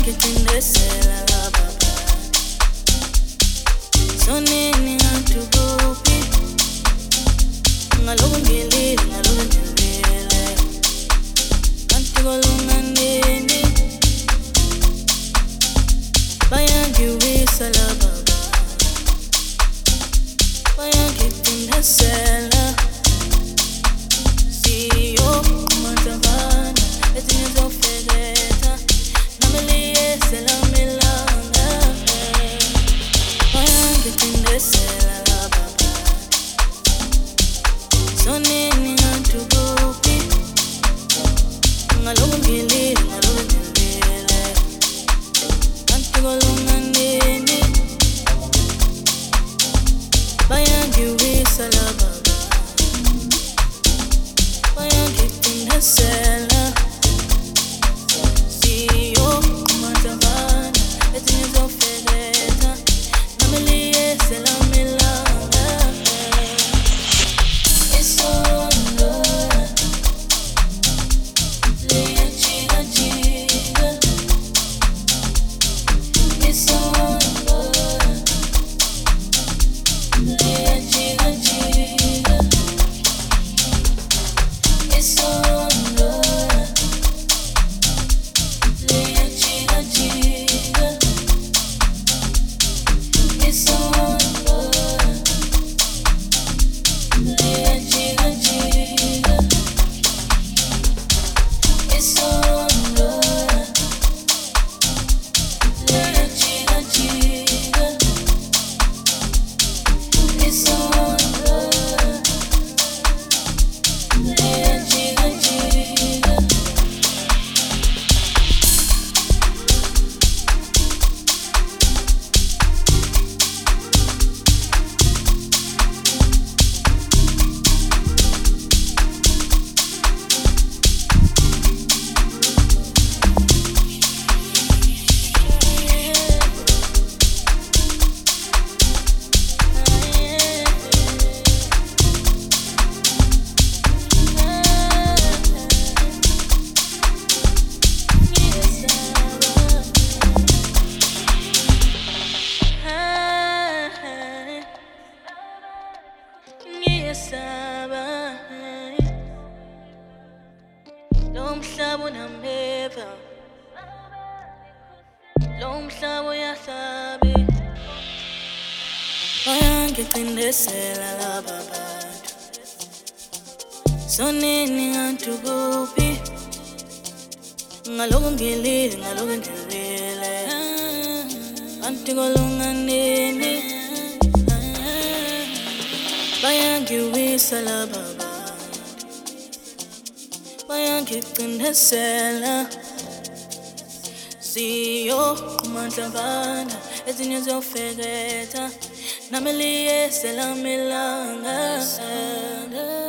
bayangicindezela laba bantu. Sonini ngantubuphi ngaloku ngilile ngaloku ngilile kanti kolunganini bayangiwisa laba bantu bayangicindezela siyo kumandavana ezinye zofeketha nameliyesela milanga bayangicindezela laba bantu sonini ngantubuphi ngaloku ngilile ngaloku ngilile kanti kolunganini bayangiwisa laba bantu bayangicindezela siyo kumandavana ezinye zofeketha nameliyesela milanga isondo liyajikajika isondo liyajikajika isondo liyajikajika isondo liyajikajika isondo liyajikajika isondo liyajikajika ngiyesaba lo mhlaba unameva lo mhlaba uyahlabe bayangicindezela laba bantu sonini ngantubuphi ngaloku ngilile ngaloku ngilile kanti kolunganini bayangiwisa laba bantu bayangicindezela siyo kumandlavana ezinye zofeketha nameliyesela milanga